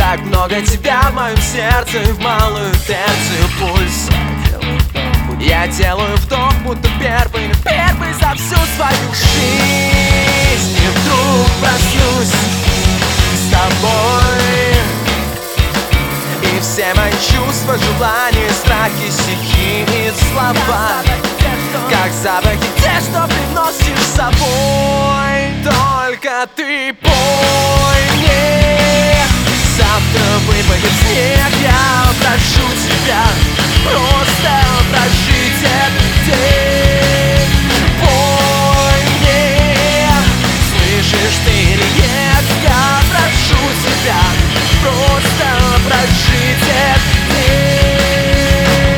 Так много тебя в моем сердце, в малую терцию пульс. Я делаю вдох, будто первый за всю свою жизнь. И вдруг проснусь с тобой, и все мои чувства, желания, страхи, стихи и слова, как запахи те, что приносишь с собой. Только ты пой мне. Завтра выпадет снег, я прошу тебя просто прожить этот день. Пой мне, слышишь ты или нет, я прошу тебя просто прожить этот день.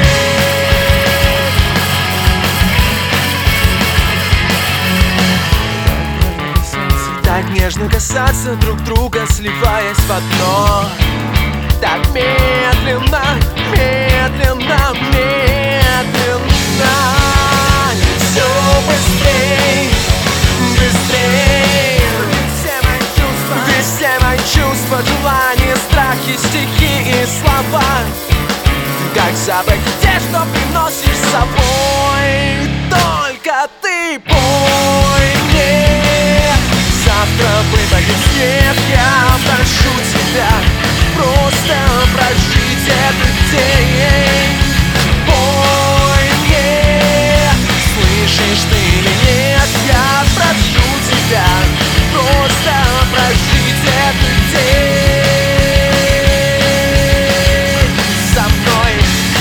Так нежно касаться друг друга, сливаясь в одно. Так медленно, медленно, медленно. Все быстрей, быстрей. Ведь все мои чувства, желания, страхи, стихи и слова, как запахи те, что приносишь с собой. Только ты пой мне. Завтра выпадет снег, я прошу тебя просто прожить этот день. Пой мне, слышишь ты или нет, я прошу тебя просто прожить этот день со мной.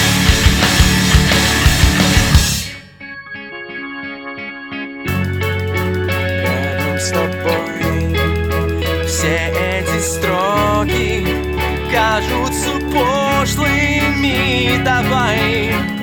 Рядом с тобой все эти строки кажутся пошлыми. Давай